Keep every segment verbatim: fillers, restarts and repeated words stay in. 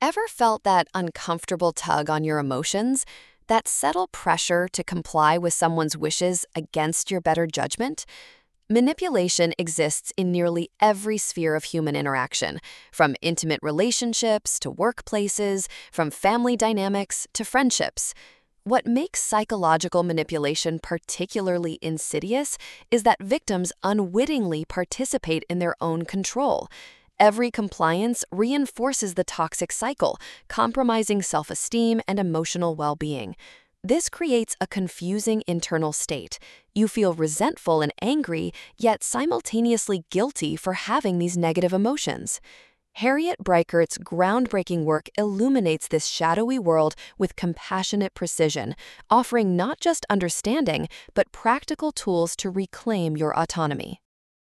Ever felt that uncomfortable tug on your emotions? That subtle pressure to comply with someone's wishes against your better judgment? Manipulation exists in nearly every sphere of human interaction, from intimate relationships to workplaces, from family dynamics to friendships. What makes psychological manipulation particularly insidious is that victims unwittingly participate in their own control. Every compliance reinforces the toxic cycle, compromising self-esteem and emotional well-being. This creates a confusing internal state. You feel resentful and angry, yet simultaneously guilty for having these negative emotions. Harriet Breichert's groundbreaking work illuminates this shadowy world with compassionate precision, offering not just understanding, but practical tools to reclaim your autonomy.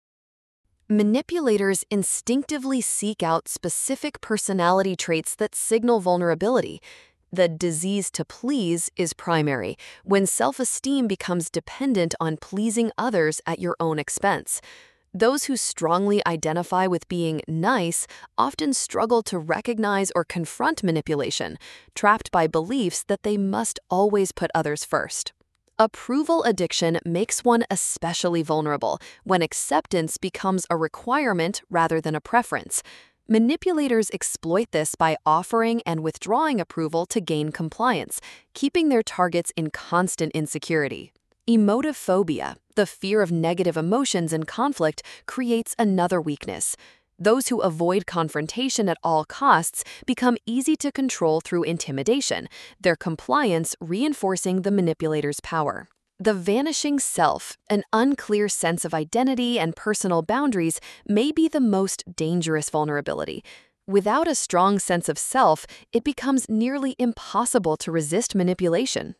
Manipulators instinctively seek out specific personality traits that signal vulnerability. The disease to please is primary, when self-esteem becomes dependent on pleasing others at your own expense. Those who strongly identify with being nice often struggle to recognize or confront manipulation, trapped by beliefs that they must always put others first. Approval addiction makes one especially vulnerable when acceptance becomes a requirement rather than a preference. Manipulators exploit this by offering and withdrawing approval to gain compliance, keeping their targets in constant insecurity. Emotive phobia, the fear of negative emotions and conflict, creates another weakness. Those who avoid confrontation at all costs become easy to control through intimidation, their compliance reinforcing the manipulator's power. The vanishing self, an unclear sense of identity and personal boundaries, may be the most dangerous vulnerability. Without a strong sense of self, it becomes nearly impossible to resist manipulation.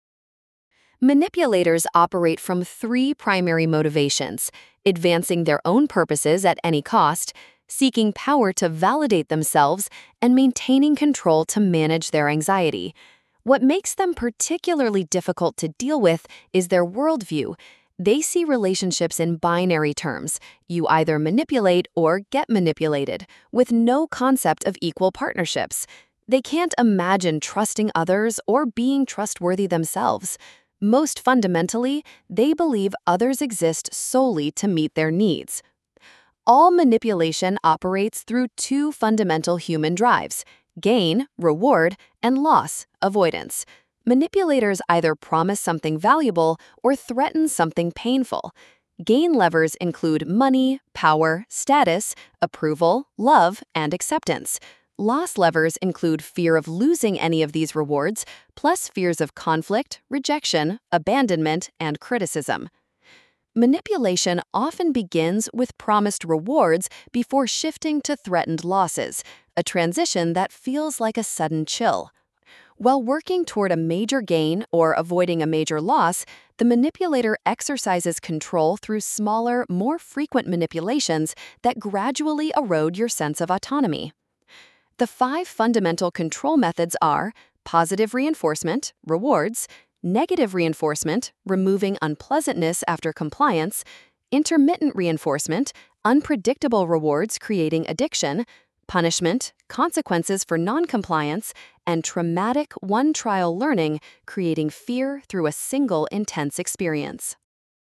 Manipulators operate from three primary motivations: advancing their own purposes at any cost, seeking power to validate themselves, and maintaining control to manage their anxiety. What makes them particularly difficult to deal with is their worldview. They see relationships in binary terms. You either manipulate or get manipulated, with no concept of equal partnerships. They can't imagine trusting others or being trustworthy themselves. Most fundamentally, they believe others exist solely to meet their needs. All manipulation operates through two fundamental human drives: gain, reward, and loss, avoidance. Manipulators either promise something valuable or threaten something painful. Gain levers include money, power, status, approval, love, and acceptance. Loss levers include fear of losing any of these rewards, plus fears of conflict, rejection, abandonment, and criticism. Manipulation often begins with promised rewards before shifting to threatened losses, a transition that feels like a sudden chill. While working toward a major gain or avoiding a major loss, the manipulator exercises control through smaller, more frequent manipulations that gradually erode your sense of autonomy. The five fundamental control methods are positive reinforcement, rewards; negative reinforcement, removing unpleasantness after compliance; intermittent reinforcement, unpredictable rewards creating addiction; punishment, consequences for noncompliance; and traumatic one-trial learning, creating fear through a single intense experience.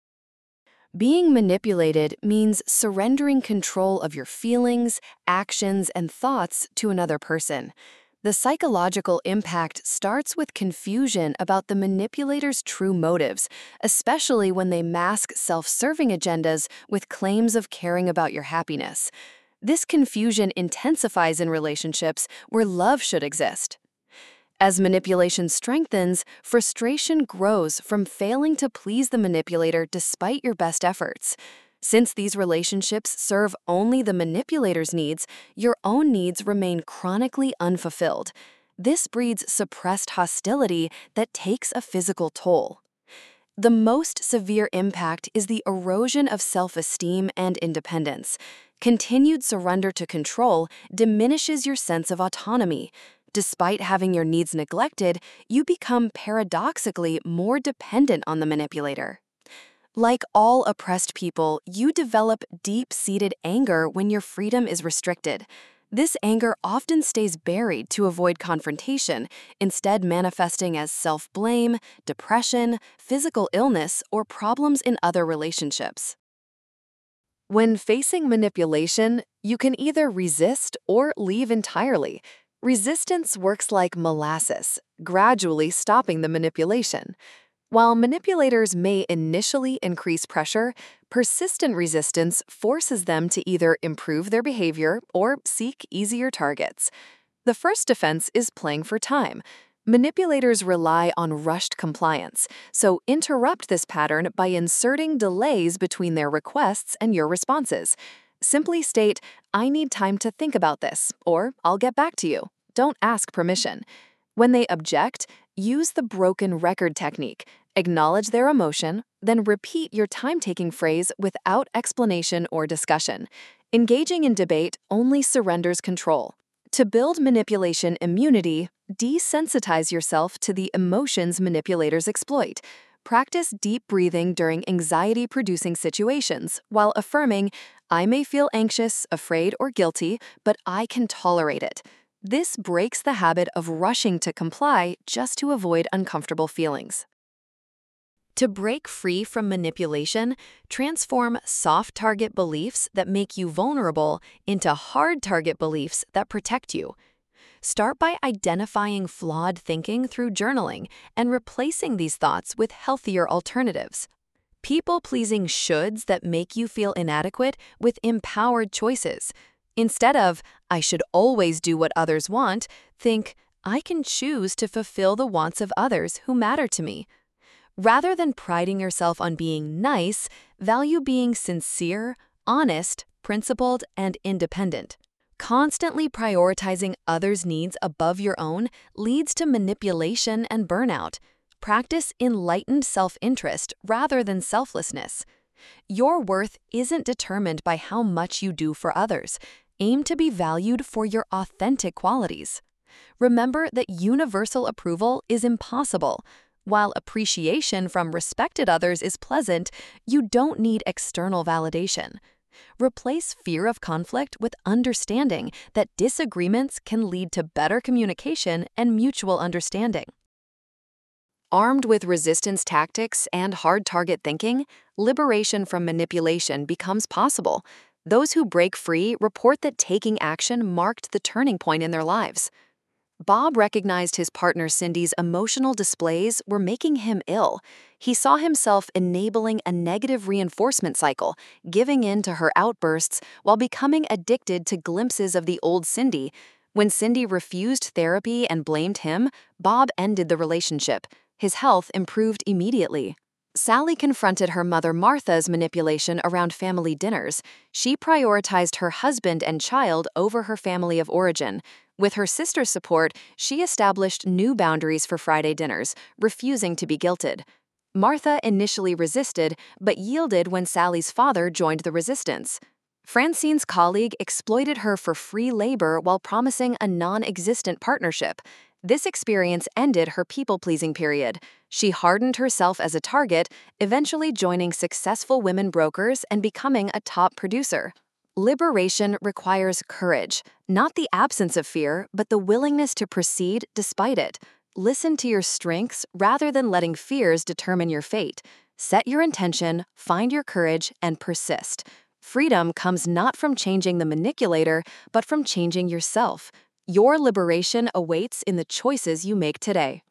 Being manipulated means surrendering control of your feelings, actions, and thoughts to another person. The psychological impact starts with confusion about the manipulator's true motives, especially when they mask self-serving agendas with claims of caring about your happiness. This confusion intensifies in relationships where love should exist. As manipulation strengthens, frustration grows from failing to please the manipulator despite your best efforts. Since these relationships serve only the manipulator's needs, your own needs remain chronically unfulfilled. This breeds suppressed hostility that takes a physical toll. The most severe impact is the erosion of self-esteem and independence. Continued surrender to control diminishes your sense of autonomy. Despite having your needs neglected, you become paradoxically more dependent on the manipulator. Like all oppressed people, you develop deep-seated anger when your freedom is restricted. This anger often stays buried to avoid confrontation, instead manifesting as self-blame, depression, physical illness, or problems in other relationships. When facing manipulation, you can either resist or leave entirely. Resistance works like molasses, gradually stopping the manipulation. While manipulators may initially increase pressure, persistent resistance forces them to either improve their behavior or seek easier targets. The first defense is playing for time. Manipulators rely on rushed compliance, so interrupt this pattern by inserting delays between their requests and your responses. Simply state, "I need time to think about this," or "I'll get back to you." Don't ask permission. When they object, use the broken record technique. Acknowledge their emotion, then repeat your time-taking phrase without explanation or discussion. Engaging in debate only surrenders control. To build manipulation immunity, desensitize yourself to the emotions manipulators exploit. Practice deep breathing during anxiety-producing situations while affirming, "I may feel anxious, afraid, or guilty, but I can tolerate it." This breaks the habit of rushing to comply just to avoid uncomfortable feelings. To break free from manipulation, transform soft target beliefs that make you vulnerable into hard target beliefs that protect you. Start by identifying flawed thinking through journaling and replacing these thoughts with healthier alternatives. People-pleasing shoulds that make you feel inadequate with empowered choices. Instead of, "I should always do what others want," think, "I can choose to fulfill the wants of others who matter to me." Rather than priding yourself on being nice, value being sincere, honest, principled, and independent. Constantly prioritizing others' needs above your own leads to manipulation and burnout. Practice enlightened self-interest rather than selflessness. Your worth isn't determined by how much you do for others. Aim to be valued for your authentic qualities. Remember that universal approval is impossible. While appreciation from respected others is pleasant, you don't need external validation. Replace fear of conflict with understanding that disagreements can lead to better communication and mutual understanding. Armed with resistance tactics and hard target thinking, liberation from manipulation becomes possible. Those who break free report that taking action marked the turning point in their lives. Bob recognized his partner Cindy's emotional displays were making him ill. He saw himself enabling a negative reinforcement cycle, giving in to her outbursts while becoming addicted to glimpses of the old Cindy. When Cindy refused therapy and blamed him, Bob ended the relationship. His health improved immediately. Sally confronted her mother Martha's manipulation around family dinners. She prioritized her husband and child over her family of origin. With her sister's support, she established new boundaries for Friday dinners, refusing to be guilted. Martha initially resisted, but yielded when Sally's father joined the resistance. Francine's colleague exploited her for free labor while promising a non-existent partnership. This experience ended her people-pleasing period. She hardened herself as a target, eventually joining successful women brokers and becoming a top producer. Liberation requires courage, not the absence of fear, but the willingness to proceed despite it. Listen to your strengths rather than letting fears determine your fate. Set your intention, find your courage, and persist. Freedom comes not from changing the manipulator, but from changing yourself. Your liberation awaits in the choices you make today.